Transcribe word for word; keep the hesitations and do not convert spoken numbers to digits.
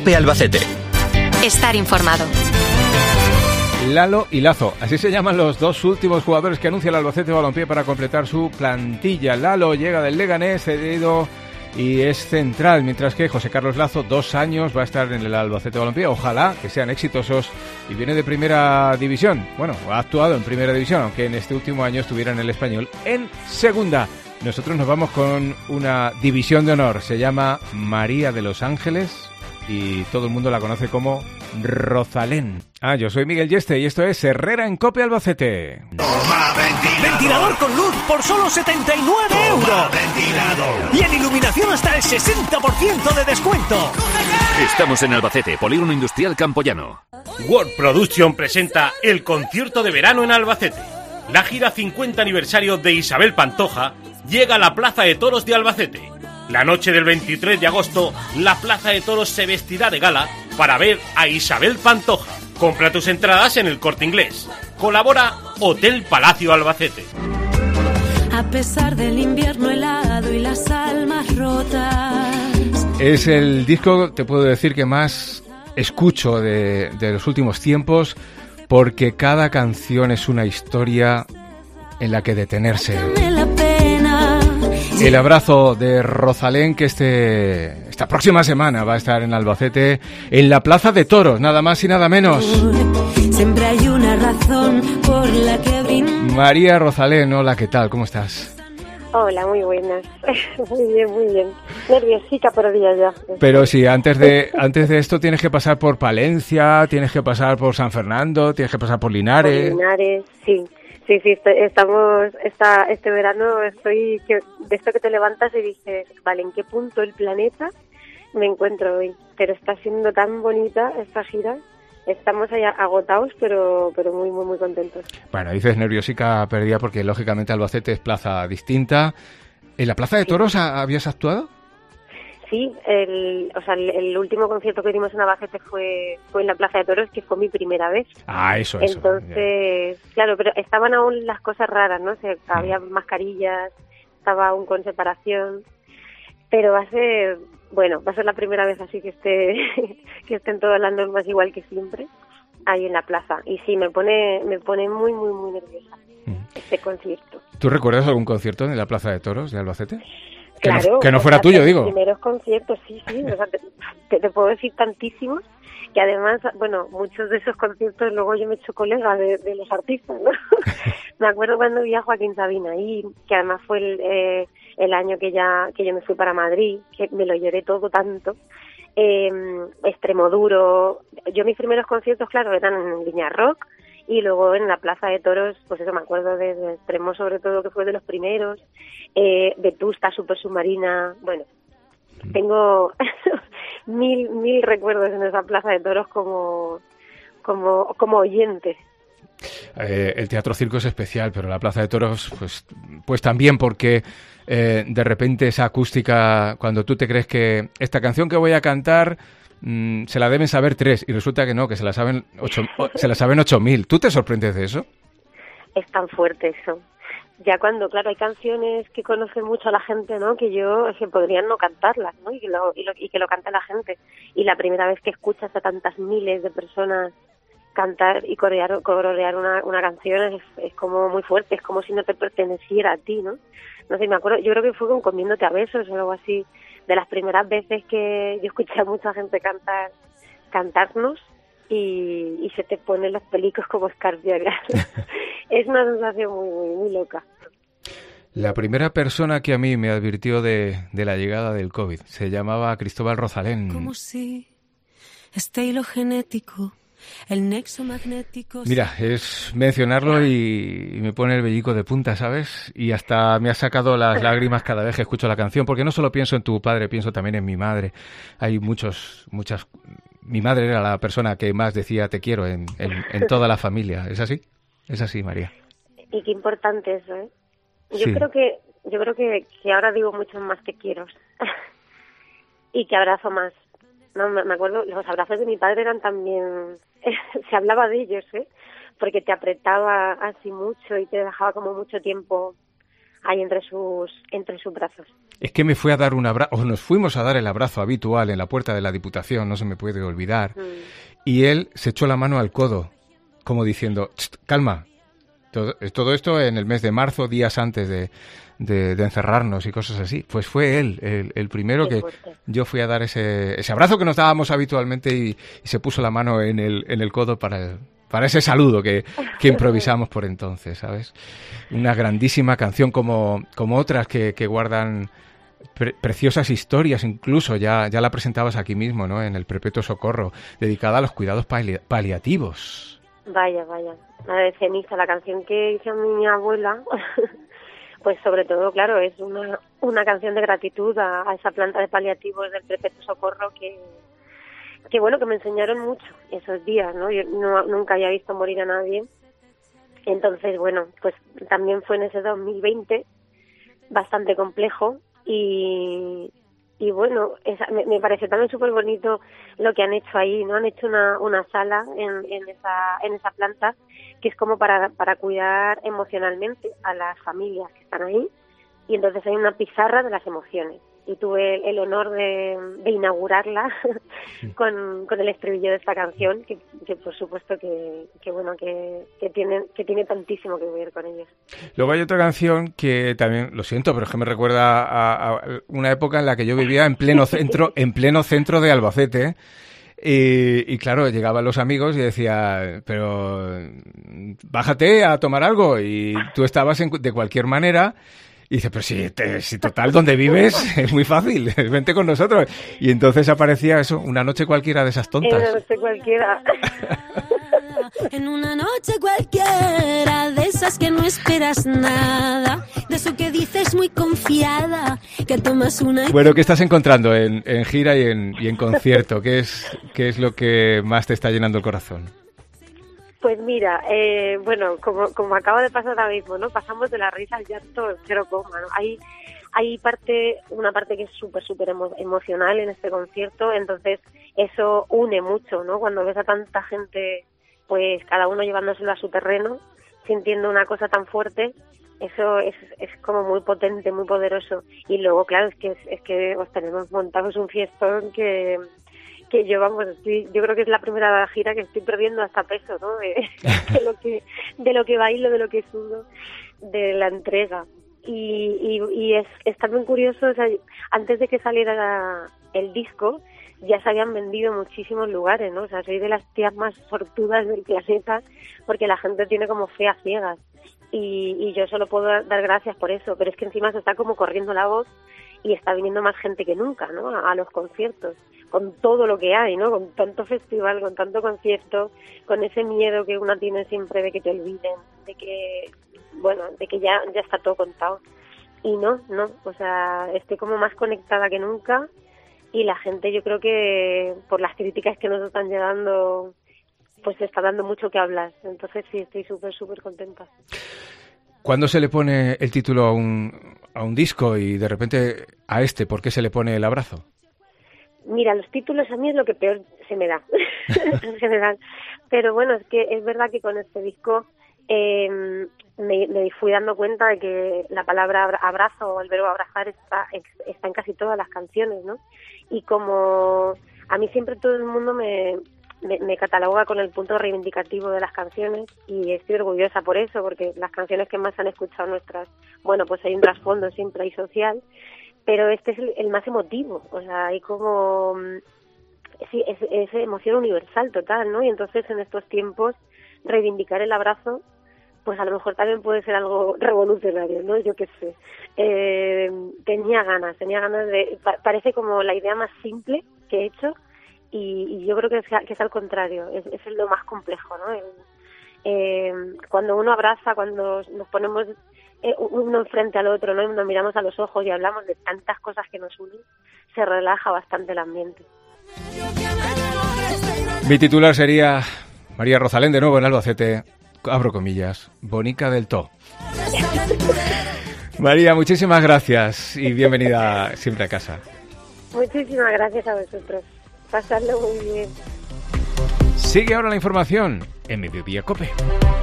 COPE Albacete. Estar informado. Lalo y Lazo, así se llaman los dos últimos jugadores que anuncia el Albacete Balompié para completar su plantilla. Lalo llega del Leganés, cedido y es central, mientras que José Carlos Lazo, dos años, va a estar en el Albacete Balompié. Ojalá que sean exitosos, y viene de primera división. Bueno, ha actuado en primera división, aunque en este último año estuviera en el Español en segunda. Nosotros nos vamos con una división de honor, se llama María de los Ángeles y todo el mundo la conoce como Rosalén. Ah, yo soy Miguel Yeste y esto es Herrera en COPE Albacete. Toma ventilador. Ventilador con luz por solo setenta y nueve euros. Ventilador. Y en iluminación hasta el sesenta por ciento de descuento. Estamos en Albacete, Polígono Industrial Campoyano. World Production presenta el concierto de verano en Albacete. La gira cincuenta aniversario de Isabel Pantoja llega a la Plaza de Toros de Albacete. La noche del veintitrés de agosto, la Plaza de Toros se vestirá de gala para ver a Isabel Pantoja. Compra tus entradas en El Corte Inglés. Colabora Hotel Palacio Albacete. A pesar del invierno helado y las almas rotas. Es el disco, te puedo decir, que más escucho de, de los últimos tiempos, porque cada canción es una historia en la que detenerse. El abrazo de Rosalén, que este esta próxima semana va a estar en Albacete, en la Plaza de Toros, nada más y nada menos. Siempre hay una razón por la que brin... María Rosalén, hola, ¿qué tal? ¿Cómo estás? Hola, muy buenas. Muy bien, muy bien. Nerviosica, pero día ya. Pero sí, antes de antes de esto tienes que pasar por Palencia, tienes que pasar por San Fernando, tienes que pasar por Linares. Por Linares, sí. Sí, sí, estoy, estamos, esta, este verano estoy, que, de esto que te levantas y dices, vale, ¿en qué punto del planeta me encuentro hoy? Pero está siendo tan bonita esta gira, estamos allá agotados, pero pero muy, muy, muy contentos. Bueno, dices nerviosica perdida porque lógicamente Albacete es plaza distinta. ¿En la Plaza de Toros sí. habías actuado? Sí, el, o sea, el, el último concierto que dimos en Albacete fue fue en la Plaza de Toros, que fue mi primera vez. Ah, eso, eso. Entonces, yeah. claro, pero estaban aún las cosas raras, ¿no? O sea, había mm. mascarillas, estaba aún con separación, pero va a ser, bueno, va a ser la primera vez así que esté que estén todas las normas igual que siempre ahí en la plaza. Y sí, me pone me pone muy, muy, muy nerviosa mm. este concierto. ¿Tú recuerdas algún concierto en la Plaza de Toros de Albacete? Que, claro, no, que no fuera o sea, tuyo, digo. Los primeros conciertos, sí, sí. O sea, te, te, te puedo decir tantísimos que además, bueno, muchos de esos conciertos luego yo me he hecho colega de, de los artistas, ¿no? Me acuerdo cuando vi a Joaquín Sabina y que además fue el, eh, el año que ya que yo me fui para Madrid, que me lo lloré todo tanto. Eh, Extremoduro. Yo mis primeros conciertos, claro, eran en Viña Rock. Y luego en la Plaza de Toros, pues eso, me acuerdo de, de Extremo, sobre todo, que fue de los primeros, eh, Vetusta, Super Submarina, bueno, tengo mil mil recuerdos en esa Plaza de Toros como, como, como oyente. Eh, el Teatro Circo es especial, pero la Plaza de Toros, pues, pues también, porque eh, de repente esa acústica, cuando tú te crees que esta canción que voy a cantar... se la deben saber tres y resulta que no, que se la saben ocho, se la saben ocho mil. ¿Tú te sorprendes de eso? Es tan fuerte eso. Ya cuando, claro, hay canciones que conoce mucho a la gente, ¿no? Que yo, que podrían no cantarlas, ¿no? Y que lo, y lo, y que lo canta la gente. Y la primera vez que escuchas a tantas miles de personas cantar y corear, corear una, una canción es, es como muy fuerte, es como si no te perteneciera a ti, ¿no? No sé, me acuerdo, yo creo que fue con Comiéndote a besos o algo así, de las primeras veces que yo escuché a mucha gente cantar cantarnos y, y se te ponen los pelicos como escarpias. Es una sensación muy, muy, muy loca. La primera persona que a mí me advirtió de, de la llegada del COVID se llamaba Cristóbal Rosalén. Como si este hilo genético, el nexo magnético... Mira, es mencionarlo y, y me pone el vellico de punta, ¿sabes? Y hasta me ha sacado las lágrimas cada vez que escucho la canción, porque no solo pienso en tu padre, pienso también en mi madre. Hay muchos, muchas... Mi madre era la persona que más decía te quiero en, en, en toda la familia. ¿Es así? Es así, María. Y qué importante eso, ¿eh? Yo Sí. creo que yo creo que, que ahora digo mucho más te quiero y que abrazo más. No, me me acuerdo, los abrazos de mi padre eran también, se hablaba de ellos, ¿eh? Porque te apretaba así mucho y te dejaba como mucho tiempo ahí entre sus entre sus brazos. Es que me fui a dar un abrazo, o nos fuimos a dar el abrazo habitual en la puerta de la Diputación, no se me puede olvidar, mm. y él se echó la mano al codo, como diciendo, calma, todo, todo esto en el mes de marzo, días antes de, de, de encerrarnos y cosas así. Pues fue él, el, el primero que yo fui a dar ese, ese abrazo que nos dábamos habitualmente y, y se puso la mano en el, en el codo para el, para ese saludo que, que improvisamos por entonces, ¿sabes? Una grandísima canción como, como otras que, que guardan pre- preciosas historias, incluso ya, ya la presentabas aquí mismo, ¿no? En el Perpetuo Socorro, dedicada a los cuidados pali- paliativos. Vaya, vaya. La de Ceniza, la canción que hizo mi abuela, pues sobre todo, claro, es una, una canción de gratitud a, a esa planta de paliativos del Perpetuo Socorro que... que bueno, que me enseñaron mucho esos días, ¿no? Yo no, nunca había visto morir a nadie. Entonces, bueno, pues también fue en ese dos mil veinte bastante complejo y, y bueno, esa, me, me pareció también súper bonito lo que han hecho ahí, ¿no? Han hecho una, una sala en, en esa en esa planta que es como para, para cuidar emocionalmente a las familias que están ahí, y entonces hay una pizarra de las emociones. Y tuve el, el honor de, de inaugurarla con, con el estribillo de esta canción, que, que por supuesto que, que bueno que, que tiene que tiene tantísimo que ver con ellos. Luego hay otra canción que también, lo siento, pero es que me recuerda a, a una época en la que yo vivía en pleno centro, en pleno centro de Albacete. Y, y claro, llegaban los amigos y decía, pero bájate a tomar algo, y tú estabas en, de cualquier manera. Y dice, pero si, te, si total, donde vives es muy fácil, vente con nosotros. Y entonces aparecía eso, una noche cualquiera de esas tontas. En una noche cualquiera. En una noche cualquiera, de esas que no esperas nada, de eso que dices muy confiada, que tomas una... Bueno, ¿qué estás encontrando en, en gira y en, y en concierto? ¿Qué es, qué es lo que más te está llenando el corazón? Pues mira, eh, bueno, como, como acaba de pasar ahora mismo, ¿no? Pasamos de la risa al llanto en cero coma, ¿no? Hay, hay parte, una parte que es súper, súper emo- emocional en este concierto, entonces eso une mucho, ¿no? Cuando ves a tanta gente, pues cada uno llevándoselo a su terreno, sintiendo una cosa tan fuerte, eso es, es como muy potente, muy poderoso. Y luego, claro, es que, es, es que os tenemos montados un fiestón que... que yo, vamos, estoy, yo creo que es la primera gira que estoy perdiendo hasta peso, ¿no? De, de lo que de lo que bailo, de lo que sudo, de la entrega. Y, y, y es, es también curioso, o sea, antes de que saliera la, el disco, ya se habían vendido muchísimos lugares, ¿no? O sea, soy de las tías más sortudas del planeta, porque la gente tiene como fe a ciegas. Y, y yo solo puedo dar gracias por eso, pero es que encima se está como corriendo la voz y está viniendo más gente que nunca, ¿no? A, a los conciertos, con todo lo que hay, ¿no? Con tanto festival, con tanto concierto, con ese miedo que una tiene siempre de que te olviden, de que, bueno, de que ya, ya está todo contado. Y no, no, o sea, estoy como más conectada que nunca, y la gente, yo creo que por las críticas que nos están llegando, pues está dando mucho que hablar. Entonces sí, estoy súper, súper contenta. ¿Cuándo se le pone el título a un, a un disco y de repente a este, por qué se le pone El Abrazo? Mira, los títulos a mí es lo que peor se me da, en general. Pero bueno, es que es verdad que con este disco eh, me, me fui dando cuenta de que la palabra abrazo o el verbo abrazar está, está en casi todas las canciones, ¿no? Y como a mí siempre todo el mundo me... Me, me cataloga con el punto reivindicativo de las canciones, y estoy orgullosa por eso, porque las canciones que más han escuchado nuestras, bueno, pues hay un trasfondo siempre ahí social, pero este es el, el más emotivo, o sea, hay como, sí, es, es emoción universal total, ¿no? Y entonces en estos tiempos reivindicar el abrazo, pues a lo mejor también puede ser algo revolucionario, ¿no? Yo qué sé. Eh, tenía ganas, tenía ganas de, pa- parece como la idea más simple que he hecho. Y, y yo creo que es, que es al contrario, es, es lo más complejo, ¿no? El, eh, cuando uno abraza, cuando nos ponemos eh, uno enfrente al otro, ¿no? Y nos miramos a los ojos y hablamos de tantas cosas que nos unen, se relaja bastante el ambiente. Mi titular sería María Rosalén, de nuevo en Albacete, abro comillas, bonica del to. María, muchísimas gracias y bienvenida siempre a casa. Muchísimas gracias a vosotros. Pasarlo muy bien. Sigue ahora la información en Mediodía COPE.